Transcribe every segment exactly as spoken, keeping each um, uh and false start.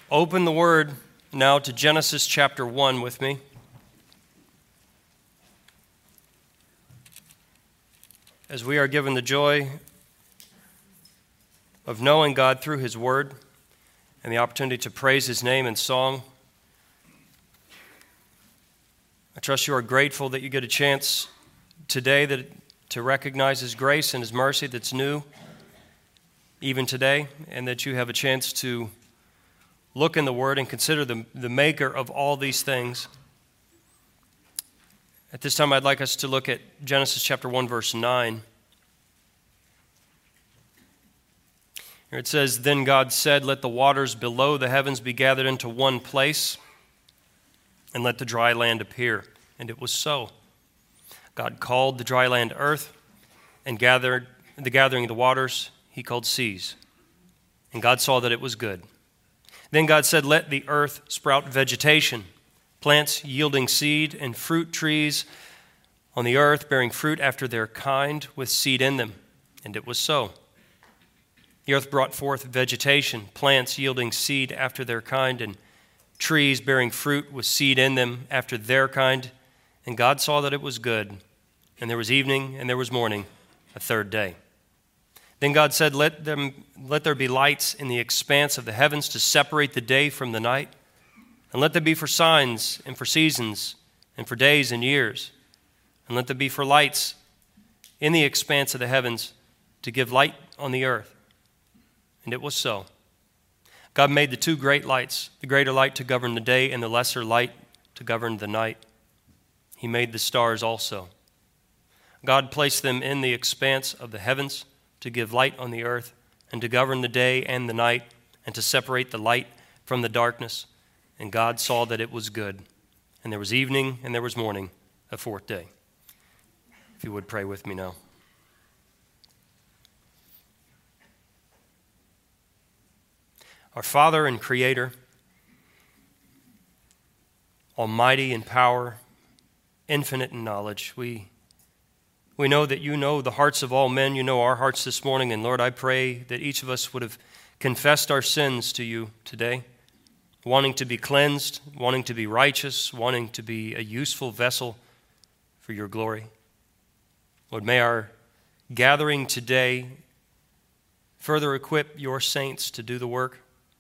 Open the Word now to Genesis chapter one with me. As we are given the joy of knowing God through His Word and the opportunity to praise His name in song, I trust you are grateful that you get a chance today that, to recognize His grace and His mercy that's new even today, and that you have a chance to look in the Word and consider the, the maker of all these things. At this time, I'd like us to look at Genesis chapter one, verse nine. Here it says, "Then God said, let the waters below the heavens be gathered into one place, and let the dry land appear. And it was so. God called the dry land earth, and gathered the gathering of the waters He called seas. And God saw that it was good. Then God said, let the earth sprout vegetation, plants yielding seed, and fruit trees on the earth bearing fruit after their kind with seed in them. And it was so. The earth brought forth vegetation, plants yielding seed after their kind, and trees bearing fruit with seed in them after their kind. And God saw that it was good. And there was evening and there was morning, a third day. Then God said, let them, let there be lights in the expanse of the heavens to separate the day from the night, and let them be for signs and for seasons and for days and years, and let them be for lights in the expanse of the heavens to give light on the earth. And it was so. God made the two great lights, the greater light to govern the day and the lesser light to govern the night. He made the stars also. God placed them in the expanse of the heavens to give light on the earth, and to govern the day and the night, and to separate the light from the darkness. And God saw that it was good. And there was evening and there was morning, a fourth day." If you would pray with me now. Our Father and Creator, almighty in power, infinite in knowledge, we We know that you know the hearts of all men. You know our hearts this morning. And Lord, I pray that each of us would have confessed our sins to you today, wanting to be cleansed, wanting to be righteous, wanting to be a useful vessel for your glory. Lord, may our gathering today further equip your saints to do the work,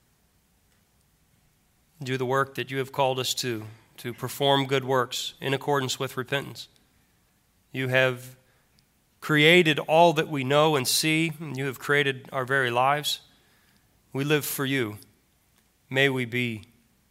do the work that you have called us to, to perform good works in accordance with repentance. You have created all that we know and see, and you have created our very lives. We live for you. May we be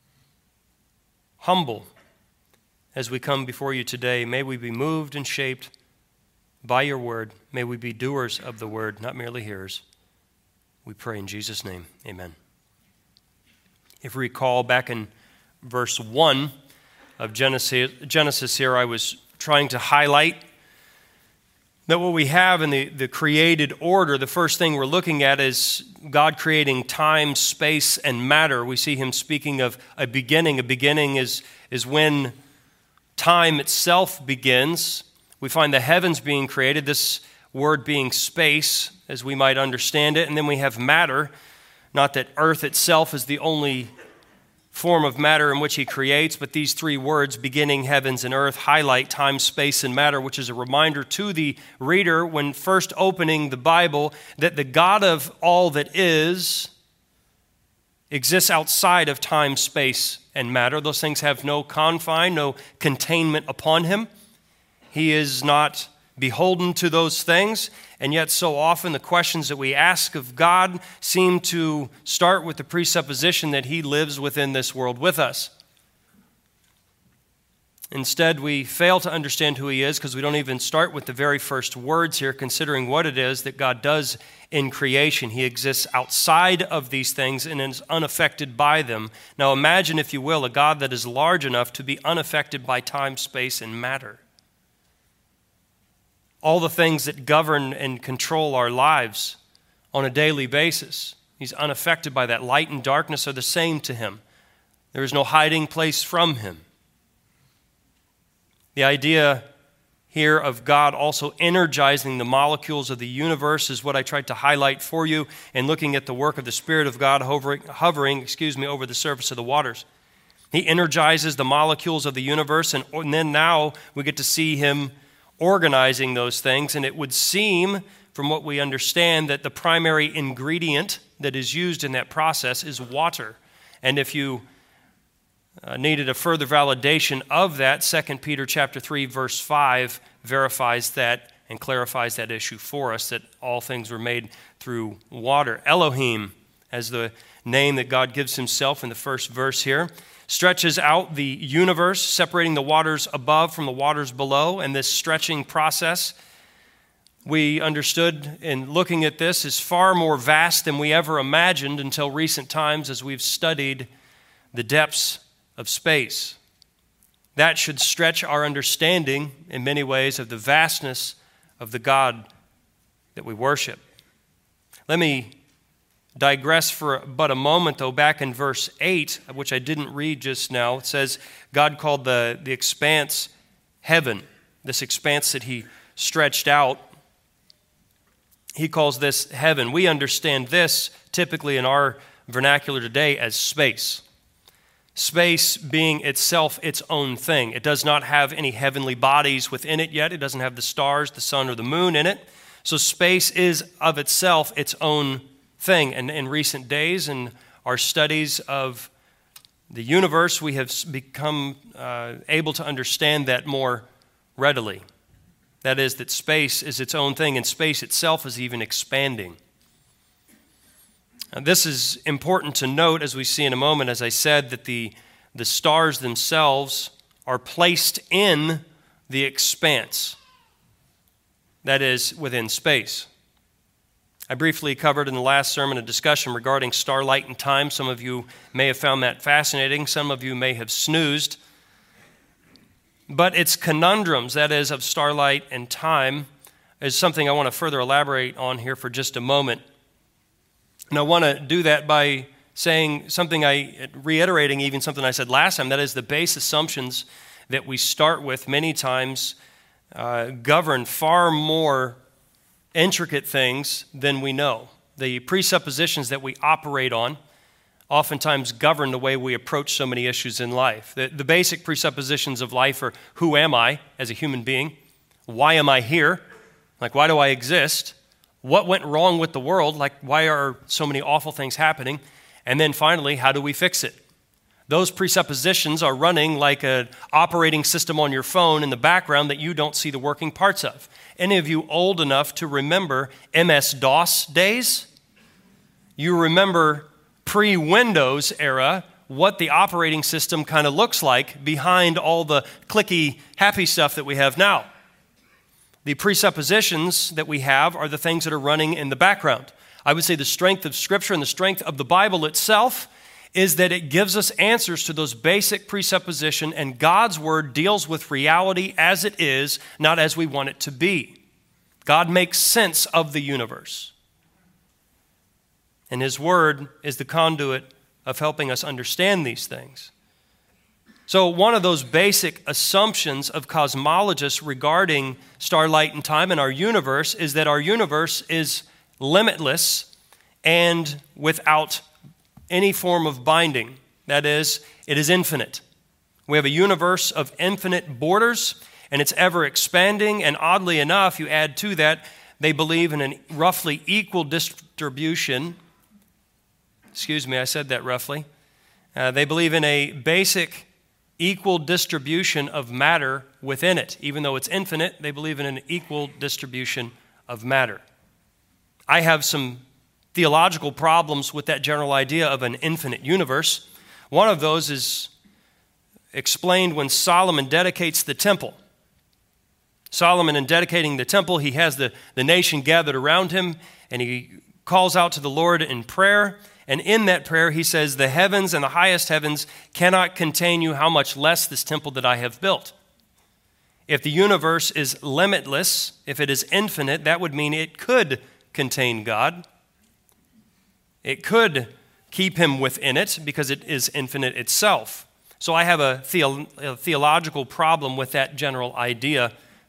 humble as we come before you today. May we be moved and shaped by your word. May we be doers of the word, not merely hearers. We pray in Jesus' name. Amen. If you recall back in verse one of Genesis, Genesis here, I was trying to highlight that what we have in the, the created order, the first thing we're looking at is God creating time, space, and matter. We see him speaking of a beginning. A beginning is, is when time itself begins. We find the heavens being created, this word being space, as we might understand it. And then we have matter. Not that earth itself is the only form of matter in which he creates, but these three words, beginning, heavens, and earth, highlight time, space, and matter, which is a reminder to the reader when first opening the Bible that the God of all that is exists outside of time, space, and matter. Those things have no confine, no containment upon him. He is not beholden to those things, and yet so often the questions that we ask of God seem to start with the presupposition that he lives within this world with us. Instead, we fail to understand who he is because we don't even start with the very first words here, considering what it is that God does in creation. He exists outside of these things and is unaffected by them. Now imagine, if you will, a God that is large enough to be unaffected by time, space, and matter. All the things that govern and control our lives on a daily basis. He's unaffected by that. Light and darkness are the same to him. There is no hiding place from him. The idea here of God also energizing the molecules of the universe is what I tried to highlight for you in looking at the work of the Spirit of God hovering, hovering excuse me, over the surface of the waters. He energizes the molecules of the universe, and, and then now we get to see him organizing those things, and it would seem, from what we understand, that the primary ingredient that is used in that process is water. And if you uh, needed a further validation of that, Second Peter chapter three, verse five verifies that and clarifies that issue for us, that all things were made through water. Elohim, as the name that God gives himself in the first verse here, stretches out the universe, separating the waters above from the waters below, and this stretching process, we understood in looking at this, is far more vast than we ever imagined until recent times as we've studied the depths of space. That should stretch our understanding in many ways of the vastness of the God that we worship. Let me digress for but a moment, though, back in verse eight, which I didn't read just now. It says, God called the, the expanse heaven, this expanse that he stretched out. He calls this heaven. We understand this typically in our vernacular today as space. Space being itself its own thing. It does not have any heavenly bodies within it yet. It doesn't have the stars, the sun, or the moon in it. So space is of itself its own thing. And in recent days, in our studies of the universe, we have become uh, able to understand that more readily. That is, that space is its own thing, and space itself is even expanding. Now, this is important to note, as we see in a moment, as I said, that the, the stars themselves are placed in the expanse, that is, within space. I briefly covered in the last sermon a discussion regarding starlight and time. Some of you may have found that fascinating. Some of you may have snoozed. But its conundrums, that is, of starlight and time, is something I want to further elaborate on here for just a moment. And I want to do that by saying something I, reiterating even something I said last time, that is the base assumptions that we start with many times uh, govern far more intricate things than we know. The presuppositions that we operate on oftentimes govern the way we approach so many issues in life. The, the basic presuppositions of life are, who am I as a human being? Why am I here? Like, why do I exist? What went wrong with the world? Like, why are so many awful things happening? And then finally, how do we fix it? Those presuppositions are running like an operating system on your phone in the background that you don't see the working parts of. Any of you old enough to remember M S DOS days? You remember pre-Windows era, what the operating system kind of looks like behind all the clicky, happy stuff that we have now. The presuppositions that we have are the things that are running in the background. I would say the strength of Scripture and the strength of the Bible itself is that it gives us answers to those basic presuppositions, and God's Word deals with reality as it is, not as we want it to be. God makes sense of the universe. And His Word is the conduit of helping us understand these things. So one of those basic assumptions of cosmologists regarding starlight and time in our universe is that our universe is limitless and without any form of binding. That is, it is infinite. We have a universe of infinite borders, and it's ever expanding, and oddly enough, you add to that, they believe in a roughly equal distribution. Excuse me, I said that roughly. Uh, they believe in a basic equal distribution of matter within it. Even though it's infinite, they believe in an equal distribution of matter. I have some theological problems with that general idea of an infinite universe. One of those is explained when Solomon dedicates the temple. Solomon, in dedicating the temple, he has the, the nation gathered around him, and he calls out to the Lord in prayer. And in that prayer, he says, the heavens and the highest heavens cannot contain you, how much less this temple that I have built. If the universe is limitless, if it is infinite, that would mean it could contain God. It could keep him within it because it is infinite itself. So I have a, theo- a theological problem with that general idea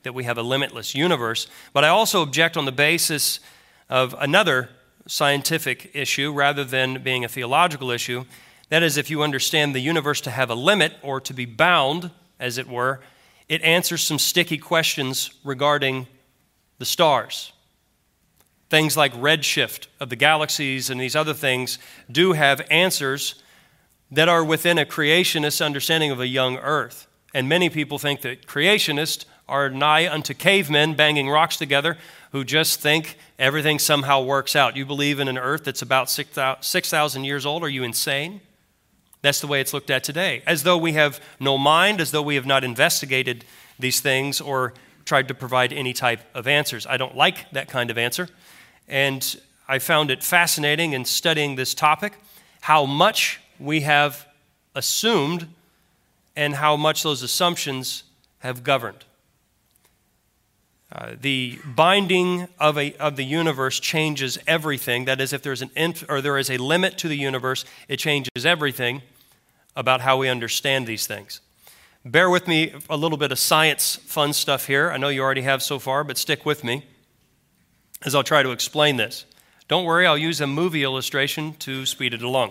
that we have a limitless universe. But I also object on the basis of another scientific issue rather than being a theological issue. That is, if you understand the universe to have a limit or to be bound, as it were, it answers some sticky questions regarding the stars. Things like redshift of the galaxies and these other things do have answers that are within a creationist understanding of a young earth. And many people think that creationists are nigh unto cavemen banging rocks together who just think everything somehow works out. You believe in an earth that's about six thousand years old? Are you insane? That's the way it's looked at today. As though we have no mind, as though we have not investigated these things or tried to provide any type of answers. I don't like that kind of answer. And I found it fascinating in studying this topic, how much we have assumed and how much those assumptions have governed. Uh, the binding of a of the universe changes everything. That is, if there's an inf- or there is a limit to the universe, it changes everything about how we understand these things. Bear with me a little bit of science fun stuff here. I know you already have so far, but stick with me as I'll try to explain this. Don't worry, I'll use a movie illustration to speed it along.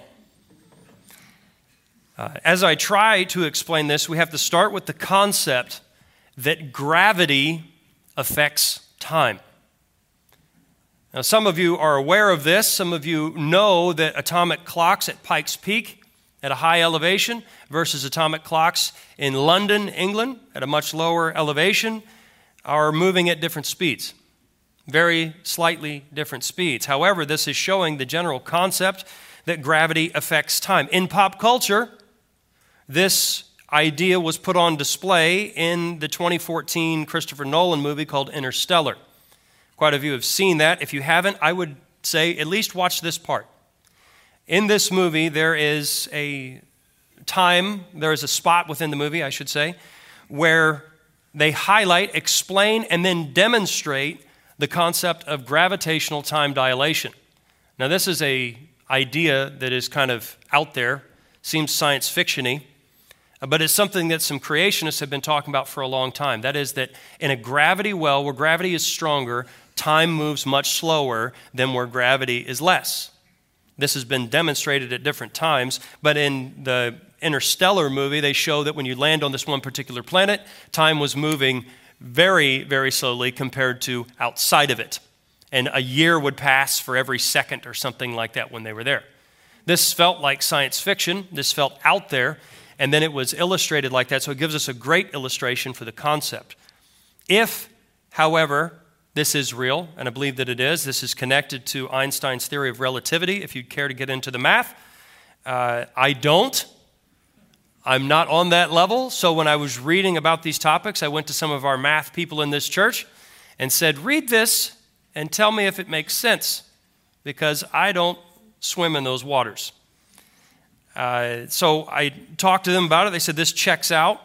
Uh, as I try to explain this, we have to start with the concept that gravity affects time. Now, some of you are aware of this. Some of you know that atomic clocks at Pikes Peak at a high elevation versus atomic clocks in London, England, at a much lower elevation are moving at different speeds. Very slightly different speeds. However, this is showing the general concept that gravity affects time. In pop culture, this idea was put on display in the twenty fourteen Christopher Nolan movie called Interstellar. Quite a few have seen that. If you haven't, I would say at least watch this part. In this movie, there is a time, there is a spot within the movie, I should say, where they highlight, explain, and then demonstrate the concept of gravitational time dilation. Now, this is an idea that is kind of out there, seems science fiction-y, but it's something that some creationists have been talking about for a long time. That is that in a gravity well where gravity is stronger, time moves much slower than where gravity is less. This has been demonstrated at different times, but in the Interstellar movie, they show that when you land on this one particular planet, time was moving very, very slowly compared to outside of it. And a year would pass for every second or something like that when they were there. This felt like science fiction. This felt out there. And then it was illustrated like that, so it gives us a great illustration for the concept. If, however, this is real, and I believe that it is, this is connected to Einstein's theory of relativity, if you'd care to get into the math. Uh, I don't. I'm not on that level, so when I was reading about these topics, I went to some of our math people in this church and said, read this and tell me if it makes sense, because I don't swim in those waters. Uh, so I talked to them about it. They said, this checks out.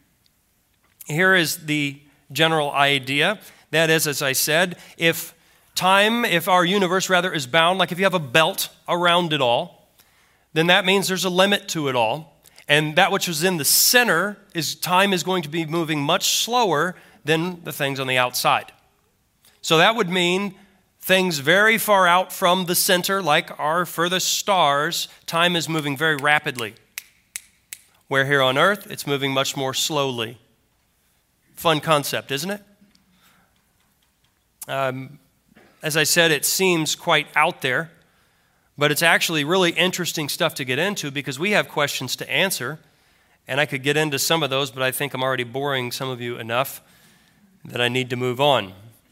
Here is the general idea. That is, as I said, if time, if our universe rather is bound, like if you have a belt around it all, then that means there's a limit to it all. And that which is in the center is time is going to be moving much slower than the things on the outside. So that would mean things very far out from the center, like our furthest stars, time is moving very rapidly. Where here on Earth, it's moving much more slowly. Fun concept, isn't it? Um, as I said, it seems quite out there, but it's actually really interesting stuff to get into because we have questions to answer, and I could get into some of those, but I think I'm already boring some of you enough that I need to move on.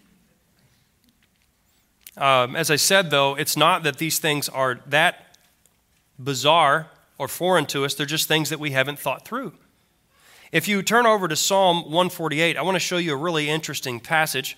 Um, as I said, though, it's not that these things are that bizarre or foreign to us. They're just things that we haven't thought through. If you turn over to Psalm one forty-eight, I want to show you a really interesting passage.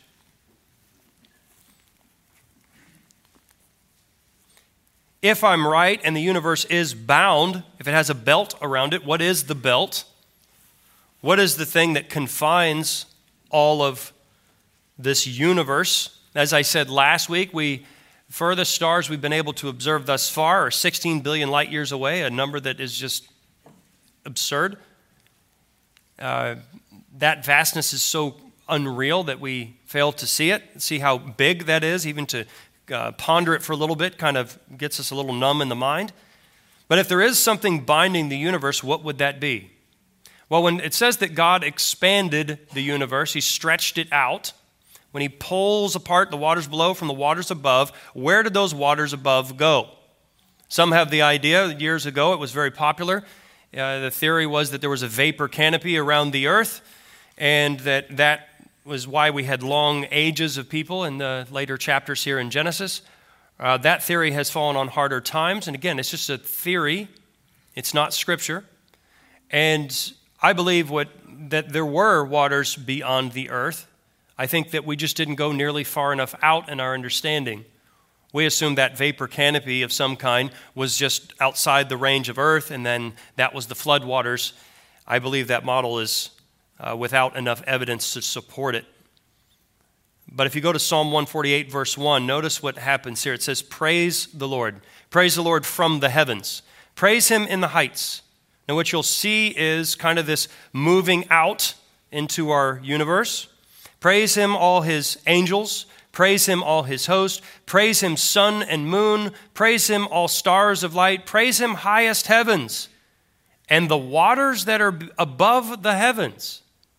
If I'm right and the universe is bound, if it has a belt around it, what is the belt? What is the thing that confines all of this universe? As I said last week, we furthest stars we've been able to observe thus far are sixteen billion light years away, a number that is just absurd. Uh, that vastness is so unreal that we fail to see it, see how big that is, even to uh, ponder it for a little bit kind of gets us a little numb in the mind. But if there is something binding the universe, what would that be? Well, when it says that God expanded the universe, he stretched it out. When he pulls apart the waters below from the waters above, where did those waters above go? Some have the idea, years ago it was very popular. Uh, the theory was that there was a vapor canopy around the earth, and that that was why we had long ages of people in the later chapters here in Genesis. Uh, that theory has fallen on harder times, and again, it's just a theory. It's not Scripture. And I believe what that there were waters beyond the earth. I think that we just didn't go nearly far enough out in our understanding. We assumed that vapor canopy of some kind was just outside the range of earth, and then that was the flood waters. I believe that model is uh, without enough evidence to support it. But if you go to Psalm one forty-eight, verse one, notice what happens here. It says, praise the Lord. Praise the Lord from the heavens. Praise him in the heights. Now what you'll see is kind of this moving out into our universe. Praise him, all his angels. Praise him, all his host. Praise him, sun and moon. Praise him, all stars of light. Praise him, highest heavens, and the waters that are above the heavens.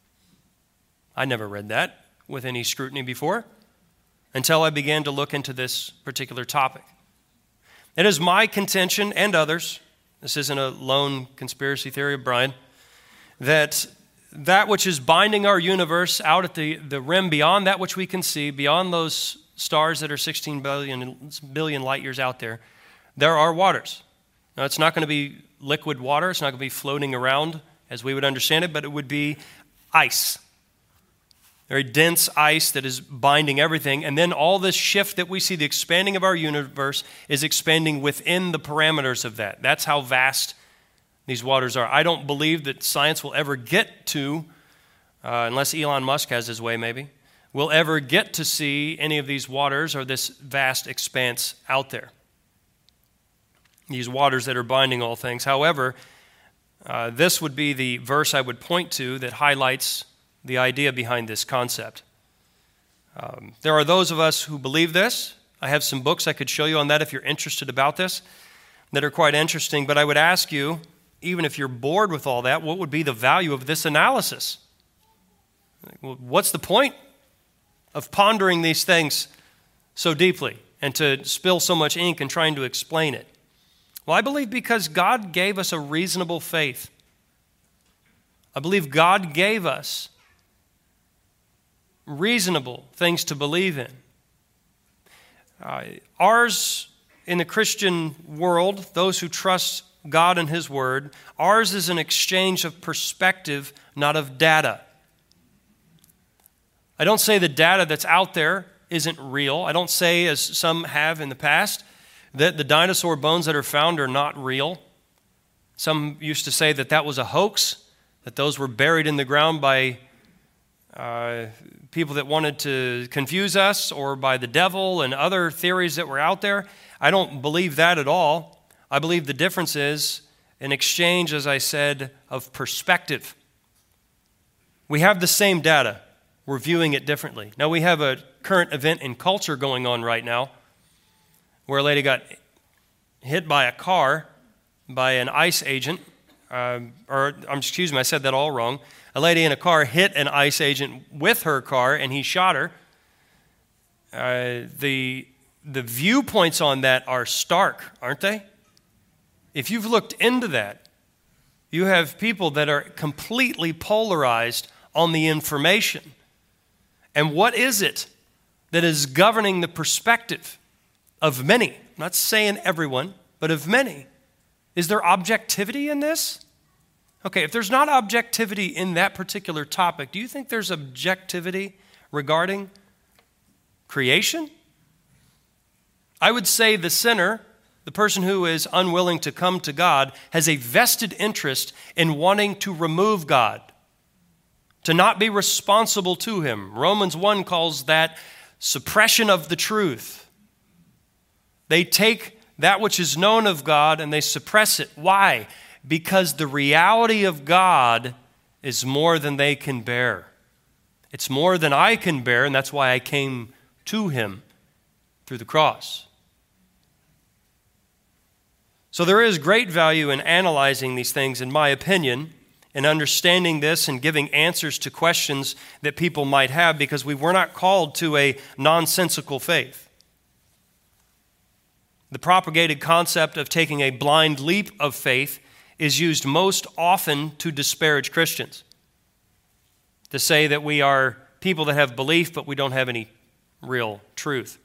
I never read that with any scrutiny before until I began to look into this particular topic. It is my contention and others, this isn't a lone conspiracy theory of Brian, that that which is binding our universe out at the, the rim beyond that which we can see, beyond those stars that are sixteen billion, billion light years out there, there are waters. Now, it's not going to be liquid water. It's not going to be floating around as we would understand it, but it would be ice. Very dense ice that is binding everything. And then all this shift that we see, the expanding of our universe, is expanding within the parameters of that. That's how vast these waters are. I don't believe that science will ever get to, uh, unless Elon Musk has his way maybe, will ever get to see any of these waters or this vast expanse out there. These waters that are binding all things. However, uh, this would be the verse I would point to that highlights the idea behind this concept. Um, there are those of us who believe this. I have some books I could show you on that if you're interested about this that are quite interesting, but I would ask you, even if you're bored with all that, what would be the value of this analysis? What's the point of pondering these things so deeply and to spill so much ink and trying to explain it? Well, I believe because God gave us a reasonable faith. I believe God gave us reasonable things to believe in. Uh, ours in the Christian world, those who trust God and his word, ours is an exchange of perspective, not of data. I don't say the data that's out there isn't real. I don't say, as some have in the past, that the dinosaur bones that are found are not real. Some used to say that that was a hoax, that those were buried in the ground by uh, people that wanted to confuse us or by the devil and other theories that were out there. I don't believe that at all. I believe the difference is an exchange, as I said, of perspective. We have the same data. We're viewing it differently. Now, we have a current event in culture going on right now where a lady got hit by a car by an ICE agent. Uh, or, um, excuse me, I said that all wrong. A lady in a car hit an ICE agent with her car, and he shot her. Uh, the, the viewpoints on that are stark, aren't they? If you've looked into that, you have people that are completely polarized on the information. And what is it that is governing the perspective of many? I'm not saying everyone, but of many. Is there objectivity in this? Okay, if there's not objectivity in that particular topic, do you think there's objectivity regarding creation? I would say the sinner, the person who is unwilling to come to God, has a vested interest in wanting to remove God, to not be responsible to him. Romans one calls that suppression of the truth. They take that which is known of God and they suppress it. Why? Because the reality of God is more than they can bear. It's more than I can bear, and that's why I came to him through the cross. So there is great value in analyzing these things, in my opinion, and understanding this and giving answers to questions that people might have, because we were not called to a nonsensical faith. The propagated concept of taking a blind leap of faith is used most often to disparage Christians, to say that we are people that have belief, but we don't have any real truth.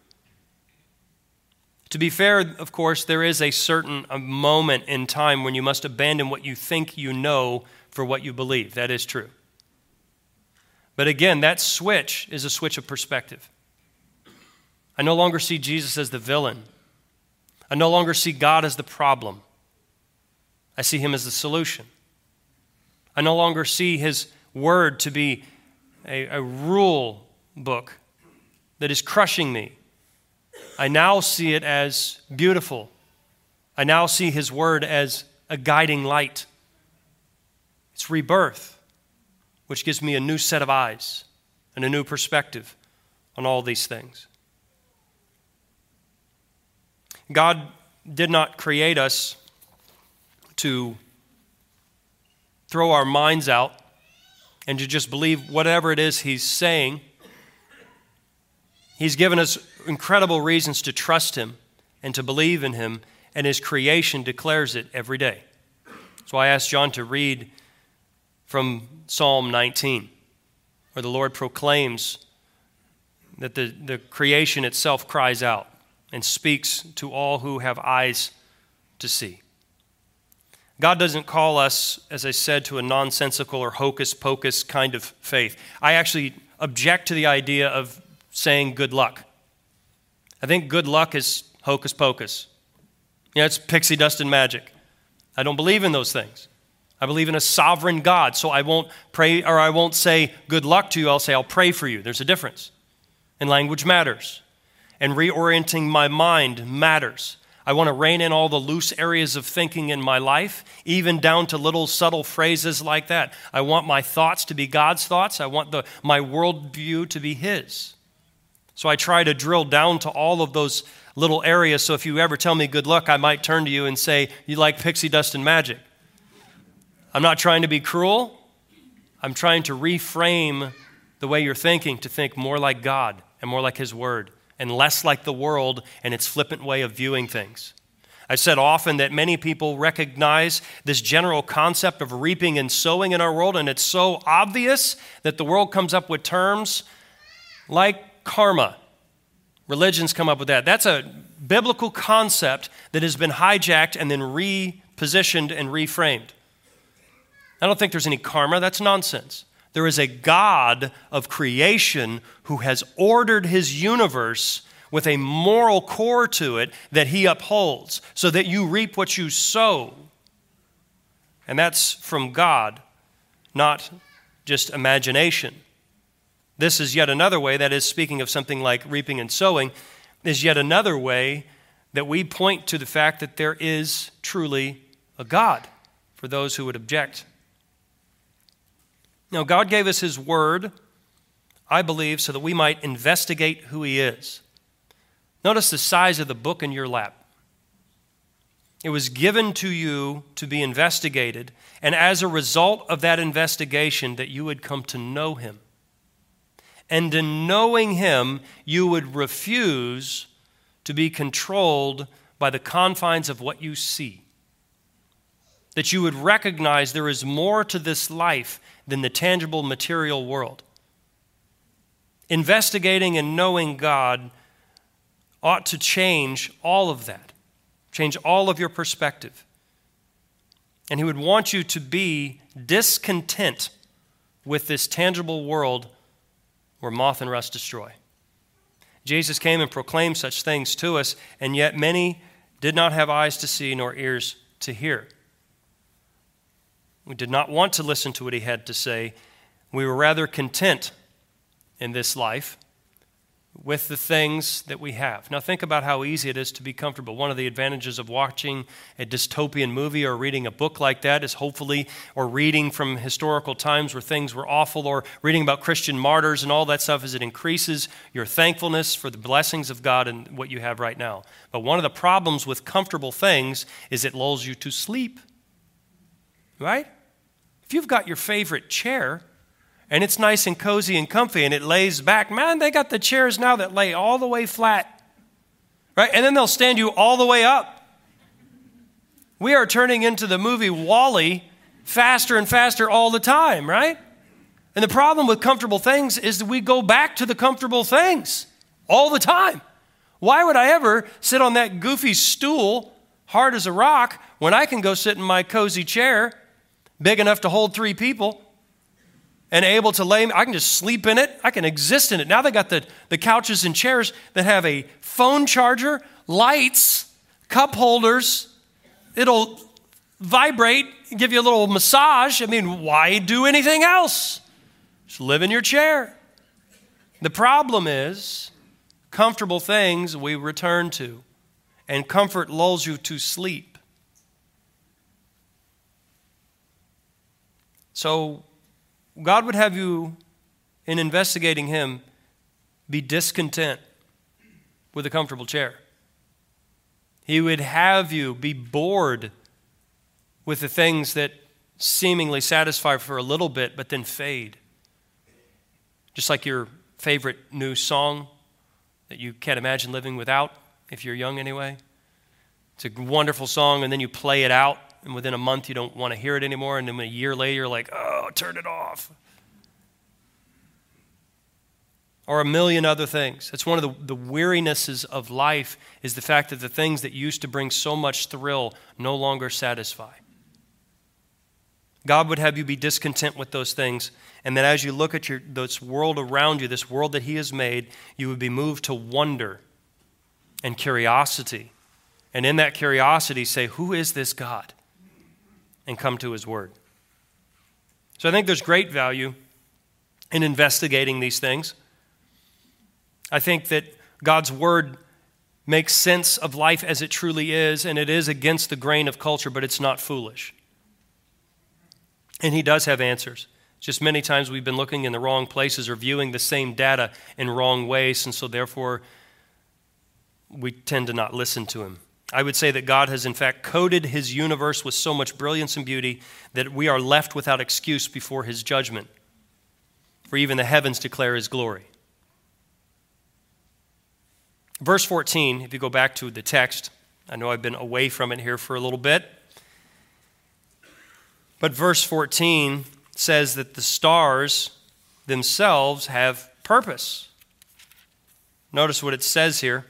To be fair, of course, there is a certain a moment in time when you must abandon what you think you know for what you believe. That is true. But again, that switch is a switch of perspective. I no longer see Jesus as the villain. I no longer see God as the problem. I see him as the solution. I no longer see his word to be a, a rule book that is crushing me. I now see it as beautiful. I now see his word as a guiding light. It's rebirth, which gives me a new set of eyes and a new perspective on all these things. God did not create us to throw our minds out and to just believe whatever it is he's saying. He's given us incredible reasons to trust him and to believe in him, and his creation declares it every day. So I asked John to read from Psalm nineteen, where the Lord proclaims that the, the creation itself cries out and speaks to all who have eyes to see. God doesn't call us, as I said, to a nonsensical or hocus-pocus kind of faith. I actually object to the idea of saying good luck. I think good luck is hocus pocus. You know, it's pixie dust and magic. I don't believe in those things. I believe in a sovereign God, so I won't pray, or I won't say good luck to you. I'll say I'll pray for you. There's a difference. And language matters. And reorienting my mind matters. I want to rein in all the loose areas of thinking in my life, even down to little subtle phrases like that. I want my thoughts to be God's thoughts. I want the, my worldview to be his. So I try to drill down to all of those little areas, so if you ever tell me good luck, I might turn to you and say, you like pixie dust and magic. I'm not trying to be cruel. I'm trying to reframe the way you're thinking to think more like God and more like his word and less like the world and its flippant way of viewing things. I've said often that many people recognize this general concept of reaping and sowing in our world, and it's so obvious that the world comes up with terms like karma. Religions come up with that. That's a biblical concept that has been hijacked and then repositioned and reframed. I don't think there's any karma. That's nonsense. There is a God of creation who has ordered his universe with a moral core to it that he upholds so that you reap what you sow. And that's from God, not just imagination. This is yet another way, that is, speaking of something like reaping and sowing, is yet another way that we point to the fact that there is truly a God for those who would object. Now, God gave us his word, I believe, so that we might investigate who he is. Notice the size of the book in your lap. It was given to you to be investigated, and as a result of that investigation, that you would come to know him. And in knowing him, you would refuse to be controlled by the confines of what you see. That you would recognize there is more to this life than the tangible material world. Investigating and knowing God ought to change all of that, change all of your perspective. And he would want you to be discontent with this tangible world where moth and rust destroy. Jesus came and proclaimed such things to us, and yet many did not have eyes to see nor ears to hear. We did not want to listen to what he had to say. We were rather content in this life with the things that we have. Now think about how easy it is to be comfortable. One of the advantages of watching a dystopian movie or reading a book like that is hopefully, or reading from historical times where things were awful, or reading about Christian martyrs and all that stuff, is it increases your thankfulness for the blessings of God and what you have right now. But one of the problems with comfortable things is it lulls you to sleep. Right? If you've got your favorite chair, and it's nice and cozy and comfy, and it lays back. Man, they got the chairs now that lay all the way flat, right? And then they'll stand you all the way up. We are turning into the movie WALL-E faster and faster all the time, right? And the problem with comfortable things is that we go back to the comfortable things all the time. Why would I ever sit on that goofy stool, hard as a rock, when I can go sit in my cozy chair, big enough to hold three people, and able to lay, I can just sleep in it. I can exist in it. Now they got the, the couches and chairs that have a phone charger, lights, cup holders. It'll vibrate, give you a little massage. I mean, why do anything else? Just live in your chair. The problem is, comfortable things we return to, and comfort lulls you to sleep. So, God would have you, in investigating Him, be discontent with a comfortable chair. He would have you be bored with the things that seemingly satisfy for a little bit, but then fade. Just like your favorite new song that you can't imagine living without, if you're young anyway. It's a wonderful song, and then you play it out, and within a month you don't want to hear it anymore, and then a year later you're like, oh, turn it off. Or a million other things. It's one of the, the wearinesses of life, is the fact that the things that used to bring so much thrill no longer satisfy. God would have you be discontent with those things, and that as you look at your, this world around you, this world that He has made, you would be moved to wonder and curiosity. And in that curiosity say, who is this God? And come to His Word. So I think there's great value in investigating these things. I think that God's Word makes sense of life as it truly is, and it is against the grain of culture, but it's not foolish. And He does have answers. Just many times we've been looking in the wrong places or viewing the same data in wrong ways, and so therefore we tend to not listen to Him. I would say that God has in fact coded His universe with so much brilliance and beauty that we are left without excuse before His judgment. For even the heavens declare His glory. Verse fourteen, if you go back to the text, I know I've been away from it here for a little bit, but verse fourteen says that the stars themselves have purpose. Notice what it says here.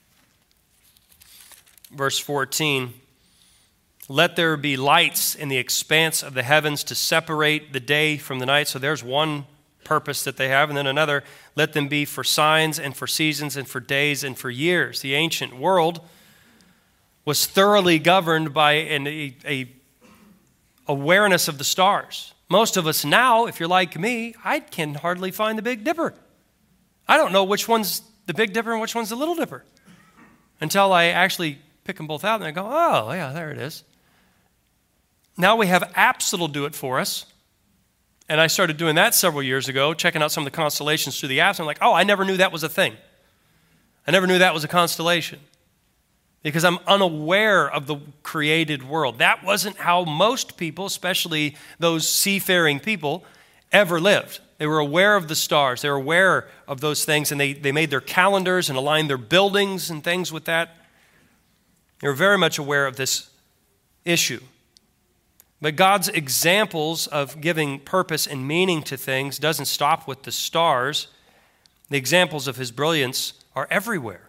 Verse fourteen, let there be lights in the expanse of the heavens to separate the day from the night. So there's one purpose that they have. And then another, let them be for signs and for seasons and for days and for years. The ancient world was thoroughly governed by an a, a awareness of the stars. Most of us now, if you're like me, I can hardly find the Big Dipper. I don't know which one's the Big Dipper and which one's the Little Dipper until I actually pick them both out and I go, oh, yeah, there it is. Now we have apps that'll do it for us. And I started doing that several years ago, checking out some of the constellations through the apps. I'm like, oh, I never knew that was a thing. I never knew that was a constellation because I'm unaware of the created world. That wasn't how most people, especially those seafaring people, ever lived. They were aware of the stars. They were aware of those things, and they, they made their calendars and aligned their buildings and things with that. They were very much aware of this issue. But God's examples of giving purpose and meaning to things doesn't stop with the stars. The examples of His brilliance are everywhere.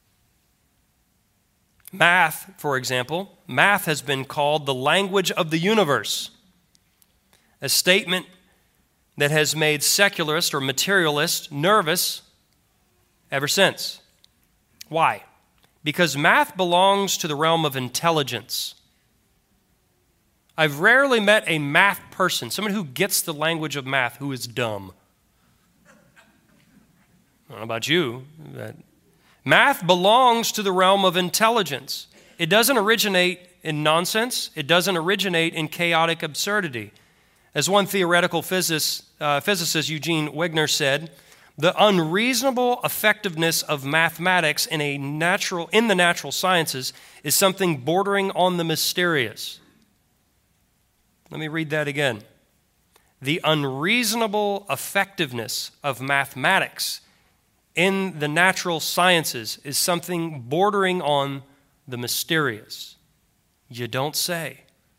Math, for example, math has been called the language of the universe, a statement that has made secularists or materialists nervous ever since. Why? Because math belongs to the realm of intelligence. I've rarely met a math person, someone who gets the language of math, who is dumb. don't know about you, but math belongs to the realm of intelligence. It doesn't originate in nonsense. It doesn't originate in chaotic absurdity. As one theoretical physicist, uh, physicist Eugene Wigner said, the unreasonable effectiveness of mathematics in, a natural, in the natural sciences is something bordering on the mysterious. Let me read that again. The unreasonable effectiveness of mathematics in the natural sciences is something bordering on the mysterious. You don't say.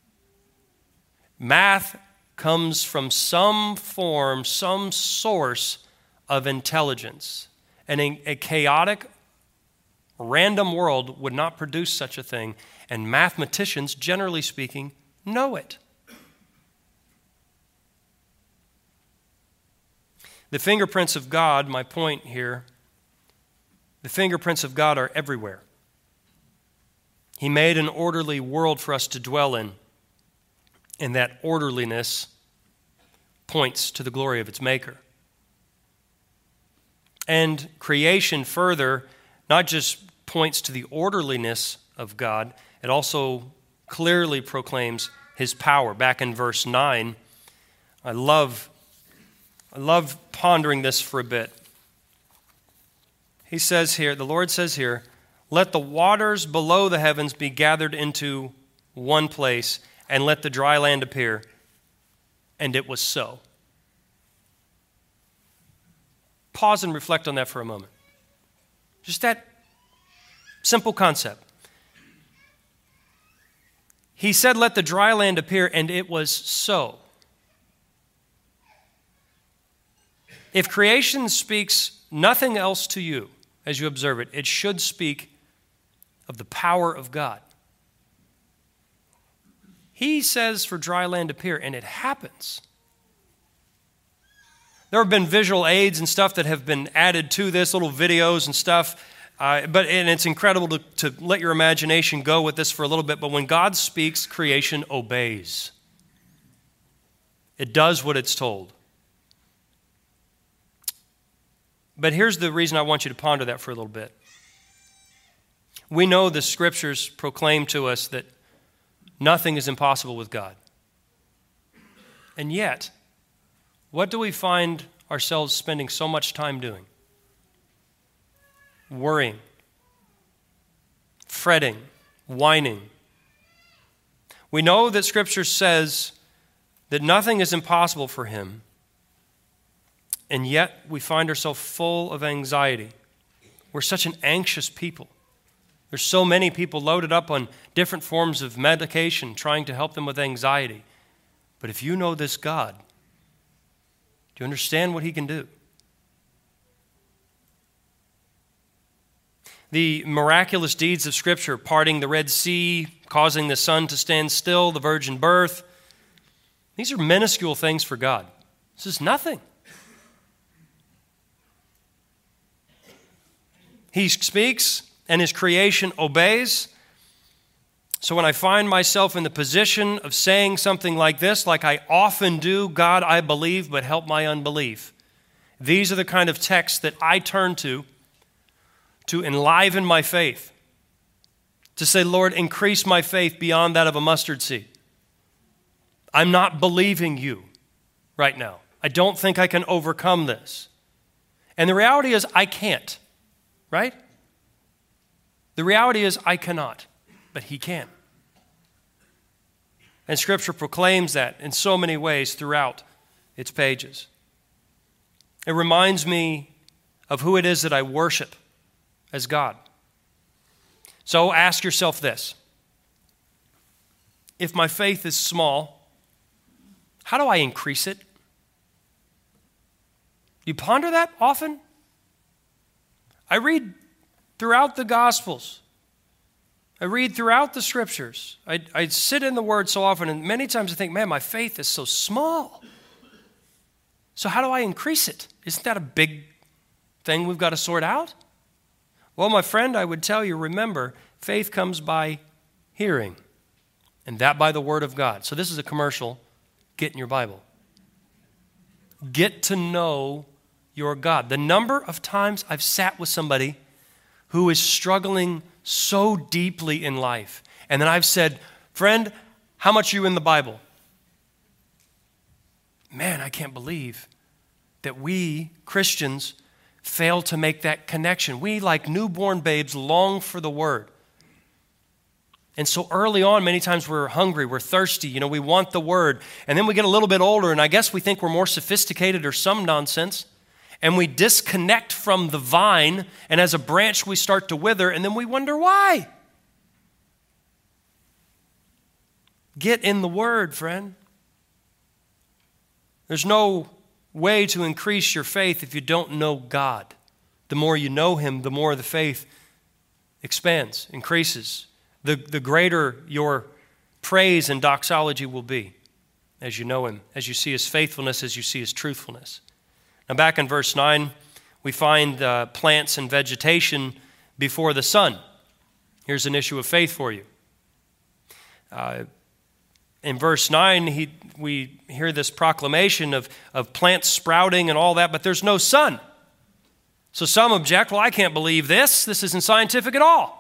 Math comes from some form, some source of intelligence. And a, a chaotic, random world would not produce such a thing, and mathematicians, generally speaking, know it. The fingerprints of God, my point here, the fingerprints of God are everywhere. He made an orderly world for us to dwell in, and that orderliness points to the glory of its maker. And creation further not just points to the orderliness of God, it also clearly proclaims his power. Back in verse nine, I love, I love pondering this for a bit. He says here, the Lord says here, let the waters below the heavens be gathered into one place, and let the dry land appear. And it was so. Pause and reflect on that for a moment. Just that simple concept. He said, let the dry land appear, and it was so. If creation speaks nothing else to you as you observe it, it should speak of the power of God. He says for dry land to appear, and it happens. There have been visual aids and stuff that have been added to this, little videos and stuff. Uh, but and it's incredible to, to let your imagination go with this for a little bit. But when God speaks, creation obeys. It does what it's told. But here's the reason I want you to ponder that for a little bit. We know the scriptures proclaim to us that nothing is impossible with God. And yet, what do we find ourselves spending so much time doing? Worrying, fretting, whining. We know that Scripture says that nothing is impossible for him, and yet we find ourselves full of anxiety. We're such an anxious people. There's so many people loaded up on different forms of medication trying to help them with anxiety. But if you know this God, do you understand what he can do? The miraculous deeds of Scripture, parting the Red Sea, causing the sun to stand still, the virgin birth, these are minuscule things for God. This is nothing. He speaks, and his creation obeys. So when I find myself in the position of saying something like this, like I often do, God, I believe, but help my unbelief. These are the kind of texts that I turn to to enliven my faith. To say, Lord, increase my faith beyond that of a mustard seed. I'm not believing you right now. I don't think I can overcome this. And the reality is I can't, right? The reality is I cannot, but he can. And Scripture proclaims that in so many ways throughout its pages. It reminds me of who it is that I worship as God. So ask yourself this. If my faith is small, how do I increase it? Do you ponder that often? I read throughout the Gospels. I read throughout the Scriptures. I, I sit in the Word so often, and many times I think, man, my faith is so small. So how do I increase it? Isn't that a big thing we've got to sort out? Well, my friend, I would tell you, remember, faith comes by hearing, and that by the Word of God. So this is a commercial. Get in your Bible. Get to know your God. The number of times I've sat with somebody who is struggling so deeply in life, and then I've said, friend, how much are you in the Bible? Man, I can't believe that we, Christians, fail to make that connection. We, like newborn babes, long for the Word. And so early on, many times we're hungry, we're thirsty, you know, we want the Word. And then we get a little bit older, and I guess we think we're more sophisticated or some nonsense, and we disconnect from the vine, and as a branch we start to wither, and then we wonder why. Get in the Word, friend. There's no way to increase your faith if you don't know God. The more you know Him, the more the faith expands, increases. The, the greater your praise and doxology will be as you know Him, as you see His faithfulness, as you see His truthfulness. Now back in verse nine, we find uh, plants and vegetation before the sun. Here's an issue of faith for you. Uh, in verse nine, he, we hear this proclamation of, of plants sprouting and all that, but there's no sun. So some object, well, I can't believe this. This isn't scientific at all.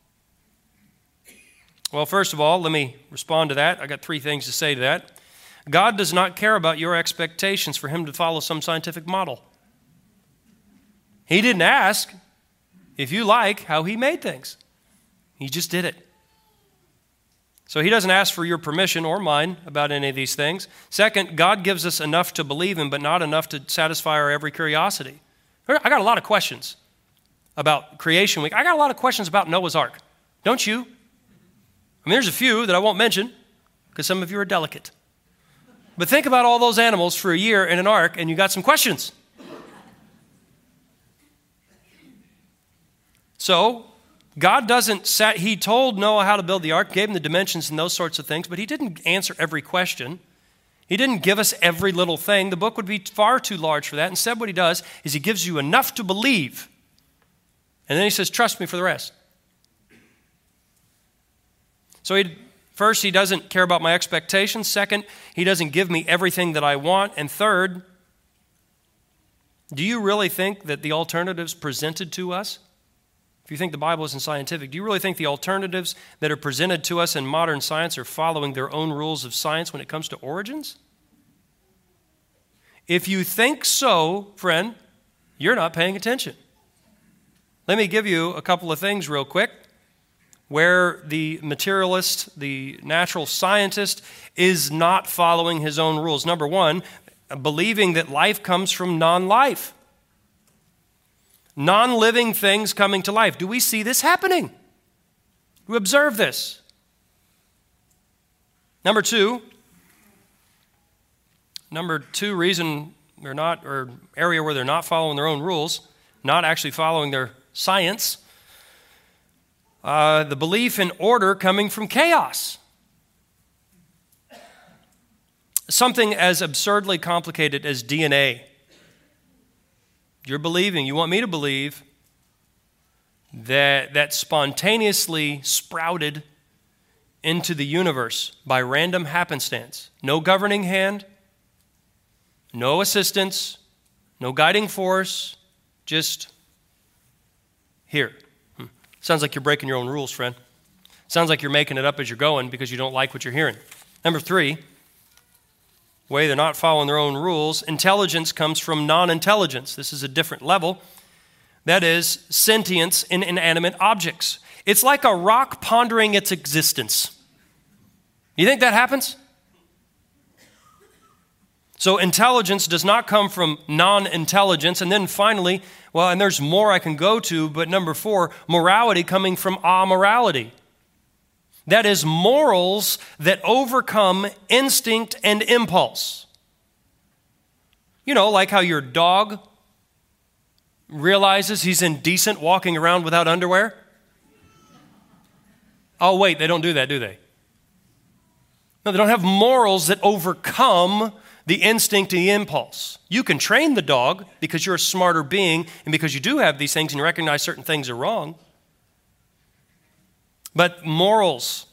Well, first of all, let me respond to that. I got three things to say to that. God does not care about your expectations for Him to follow some scientific model. He didn't ask if you like how He made things. He just did it. So He doesn't ask for your permission or mine about any of these things. Second, God gives us enough to believe in, but not enough to satisfy our every curiosity. I got a lot of questions about creation week. I got a lot of questions about Noah's Ark. Don't you? I mean, there's a few that I won't mention because some of you are delicate. But think about all those animals for a year in an ark, and you got some questions. So, God doesn't, sat, He told Noah how to build the ark, gave him the dimensions and those sorts of things, but He didn't answer every question. He didn't give us every little thing. The book would be far too large for that. Instead, what He does is He gives you enough to believe, and then He says, trust me for the rest. So he, first, He doesn't care about my expectations. Second, He doesn't give me everything that I want. And third, do you really think that the alternatives presented to us, if you think the Bible isn't scientific, do you really think the alternatives that are presented to us in modern science are following their own rules of science when it comes to origins? If you think so, friend, you're not paying attention. Let me give you a couple of things real quick where the materialist, the natural scientist, is not following his own rules. Number one, believing that life comes from non-life. Non-living things coming to life. Do we see this happening? Do we observe this? Number two, number two reason they're not, or area where they're not following their own rules, not actually following their science, uh, the belief in order coming from chaos. Something as absurdly complicated as D N A. You're believing, you want me to believe that that spontaneously sprouted into the universe by random happenstance. No governing hand, no assistance, no guiding force, just here. Hmm. Sounds like you're breaking your own rules, friend. Sounds like you're making it up as you're going because you don't like what you're hearing. Number three, way they're not following their own rules, intelligence comes from non-intelligence. This is a different level. That is, sentience in inanimate objects. It's like a rock pondering its existence. You think that happens? So intelligence does not come from non-intelligence. And then finally, well, and there's more I can go to, but number four, morality coming from amorality. That is, morals that overcome instinct and impulse. You know, like how your dog realizes he's indecent walking around without underwear. Oh, wait, they don't do that, do they? No, they don't have morals that overcome the instinct and the impulse. You can train the dog because you're a smarter being and because you do have these things and you recognize certain things are wrong. But morals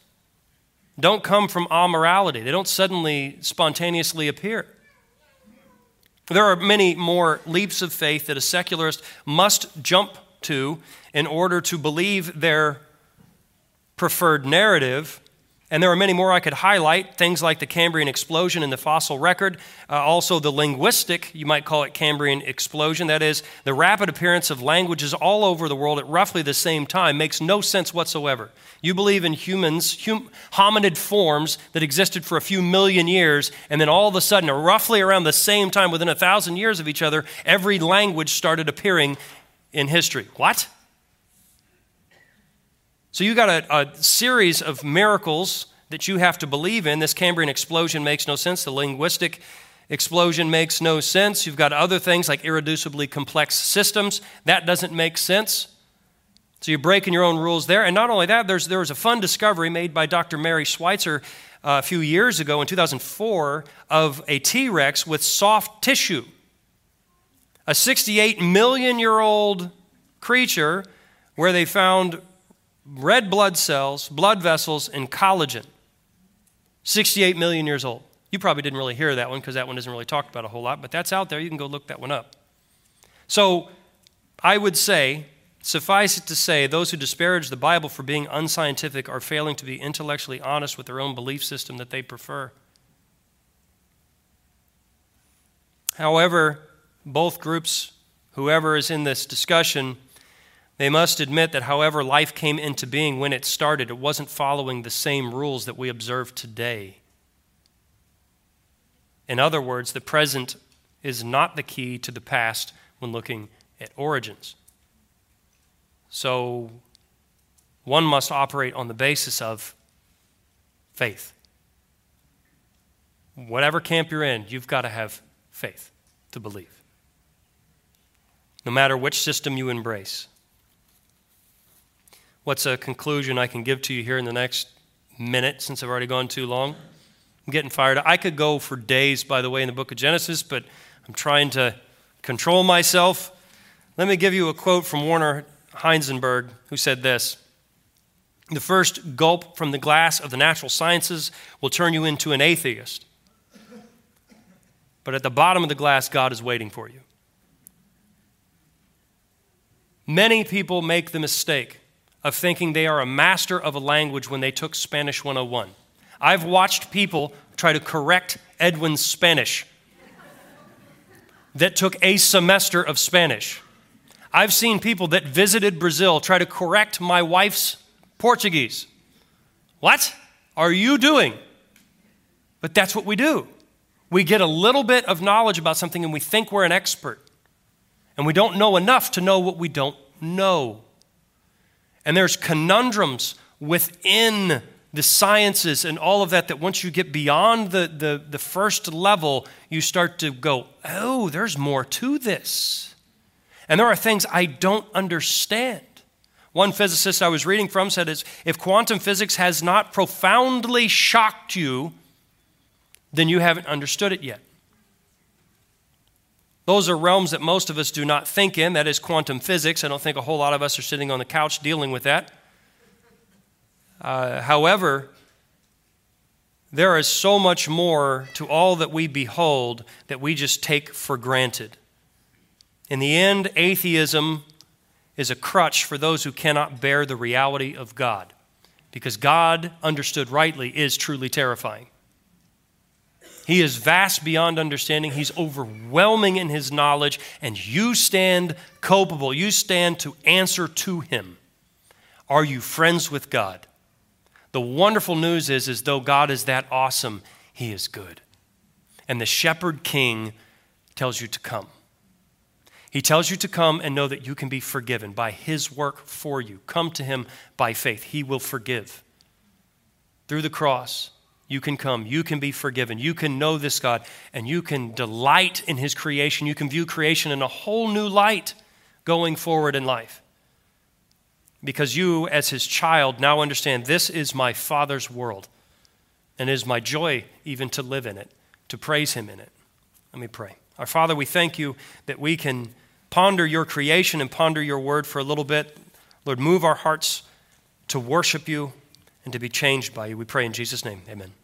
don't come from amorality. They don't suddenly, spontaneously appear. There are many more leaps of faith that a secularist must jump to in order to believe their preferred narrative. And there are many more I could highlight, things like the Cambrian explosion in the fossil record, uh, also the linguistic, you might call it Cambrian explosion, that is, the rapid appearance of languages all over the world at roughly the same time makes no sense whatsoever. You believe in humans, hum, hominid forms that existed for a few million years, and then all of a sudden, roughly around the same time, within a thousand years of each other, every language started appearing in history. What? So you got a, a series of miracles that you have to believe in. This Cambrian explosion makes no sense. The linguistic explosion makes no sense. You've got other things like irreducibly complex systems. That doesn't make sense. So you're breaking your own rules there. And not only that, there's, there was a fun discovery made by Doctor Mary Schweitzer uh, a few years ago in two thousand four of a T-Rex with soft tissue. A sixty-eight million year old creature where they found red blood cells, blood vessels, and collagen. sixty-eight million years old. You probably didn't really hear that one because that one isn't really talked about a whole lot, but that's out there. You can go look that one up. So I would say, suffice it to say, those who disparage the Bible for being unscientific are failing to be intellectually honest with their own belief system that they prefer. However, both groups, whoever is in this discussion, they must admit that however life came into being when it started, it wasn't following the same rules that we observe today. In other words, the present is not the key to the past when looking at origins. So one must operate on the basis of faith. Whatever camp you're in, you've got to have faith to believe. No matter which system you embrace. What's a conclusion I can give to you here in the next minute, since I've already gone too long? I'm getting fired up. I could go for days, by the way, in the book of Genesis, but I'm trying to control myself. Let me give you a quote from Werner Heisenberg, who said this: "The first gulp from the glass of the natural sciences will turn you into an atheist. But at the bottom of the glass, God is waiting for you." Many people make the mistake of thinking they are a master of a language when they took Spanish one oh one. I've watched people try to correct Edwin's Spanish that took a semester of Spanish. I've seen people that visited Brazil try to correct my wife's Portuguese. What are you doing? But that's what we do. We get a little bit of knowledge about something and we think we're an expert. And we don't know enough to know what we don't know. And there's conundrums within the sciences and all of that, that once you get beyond the, the, the first level, you start to go, oh, there's more to this. And there are things I don't understand. One physicist I was reading from said, if quantum physics has not profoundly shocked you, then you haven't understood it yet. Those are realms that most of us do not think in. That is quantum physics. I don't think a whole lot of us are sitting on the couch dealing with that. Uh, however, there is so much more to all that we behold that we just take for granted. In the end, atheism is a crutch for those who cannot bear the reality of God, because God, understood rightly, is truly terrifying. He is vast beyond understanding. He's overwhelming in his knowledge, and you stand culpable. You stand to answer to him. Are you friends with God? The wonderful news is, is though God is that awesome, he is good. And the shepherd king tells you to come. He tells you to come and know that you can be forgiven by his work for you. Come to him by faith. He will forgive. Through the cross, you can come. You can be forgiven. You can know this God, and you can delight in his creation. You can view creation in a whole new light going forward in life. Because you, as his child, now understand this is my Father's world, and it is my joy even to live in it, to praise him in it. Let me pray. Our Father, we thank you that we can ponder your creation and ponder your word for a little bit. Lord, move our hearts to worship you and to be changed by you. We pray in Jesus' name. Amen.